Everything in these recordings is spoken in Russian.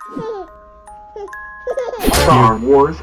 Star Wars.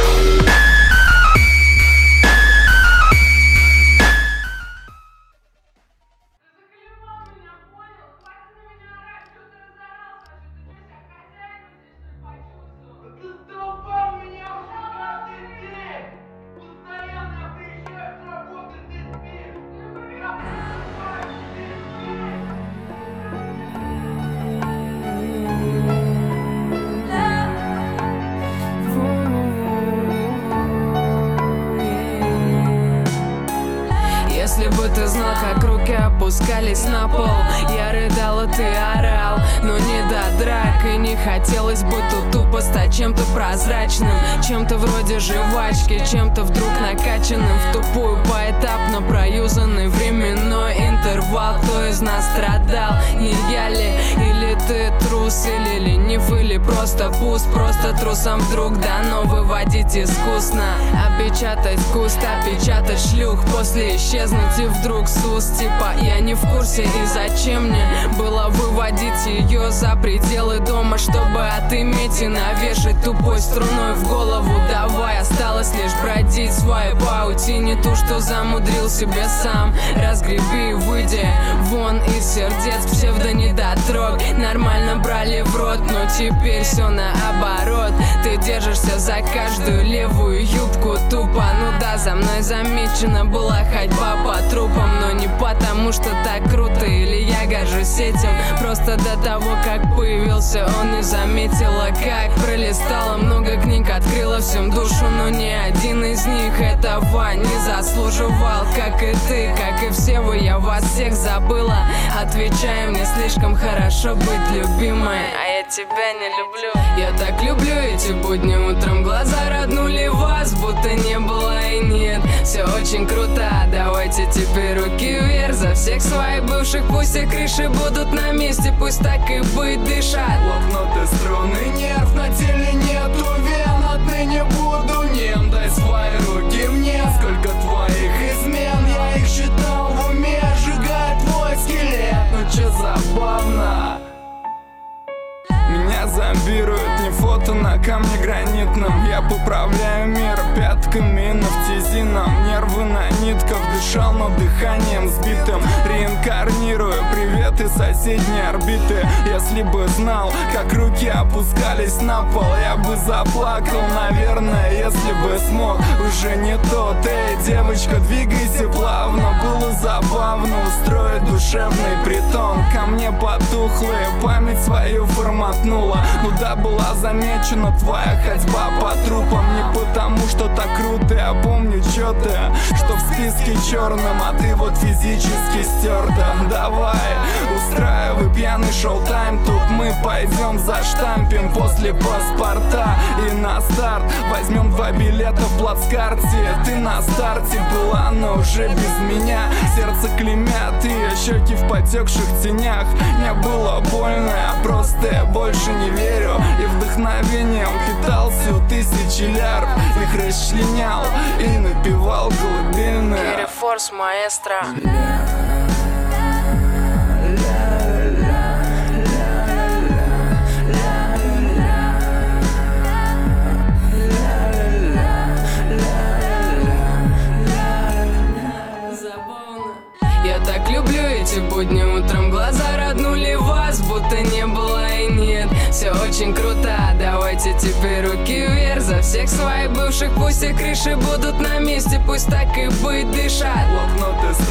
Если бы ты знал, как руки опускались на пол, я рыдал, и ты орал, но не до драк. И не хотелось бы тут тупо стать чем-то прозрачным, чем-то вроде жвачки, чем-то вдруг накачанным в тупую, поэтапно проюзанный временной интервал. Кто из нас страдал, не я ли? Или ты трус, или ленив, или просто пуст? Просто трусом вдруг дано выводить искусно, опечатать куст, опечатать шлюх, после исчезнуть и вдруг сус. Типа я не в курсе, и зачем мне было выводить ее за пределы дома, чтобы отыметь и навешать тупой струной в голову. Давай, осталось лишь бродить в своей паутине, ту, что замудрил себе сам. Разгреби и выйди вон из сердец, псевдонедотрог. Нормально брали в рот, но теперь все наоборот. Ты держишься за каждую левую юбку тупо. Ну да, за мной замечена была ходьба по трупам, но не потому, что так круто или я горжусь этим. Просто до того, как появился он, не заметила, как пролистала много книг, открыла всем душу, но ни один из них этого не заслуживал. Как и ты, как и все вы, я вас всех забыла. Отвечай мне, слишком хорошо быть любимой, а я тебя не люблю. Я так люблю эти будни, утром глаза роднули вас, будто не было и нет. Все очень круто, давайте теперь руки вверх за всех своих бывших. Пусть все крыши будут на месте, пусть так и быть, дышать. Лопнуты струны, нерв на теле нету вен, отныне буду нем. Дай свои руки мне, сколько твоих измен, я их считал в уме, сжигает твой скелет. Ну че забавно, меня зомбирует не фото на камне гранитном. Я поправляю мир пятками нафтизином. Нервы на нитках, дышал, но дыханием сбитым. Реинкарнирую привет из соседней орбиты. Если бы знал, как руки опускались на пол, я бы заплакал, наверное, если бы смог. Уже не тот, эй, девочка, двигайся плавно. Было забавно устроить душевный притон. Ко мне потухлые, память свою форматнула. Ну да, была замечена твоя ходьба по трупам. Не потому, что так круто, я помню чё-то, что в списке черном, а ты вот физически стерта. Давай, устраивай пьяный шоу-тайм, тут мы пойдем заштампим после паспорта. И на старт возьмем 2 билета в плацкарте. Ты на старте была, но уже без меня. Сердце клеймят и щеки в потекших тенях. Мне было больно, я просто больше не верю. И вдохновением питался у тысячи лярв. Их расчленял и напевал колыбельные. Кирифорс, маэстро. Я так люблю эти будни, утром глаза роднули вас, будто не было и нет. Все очень круто, давайте теперь руки вверх за всех своих бывших. Пусть все крыши будут на месте, пусть так и быть, дышать. Лопнуты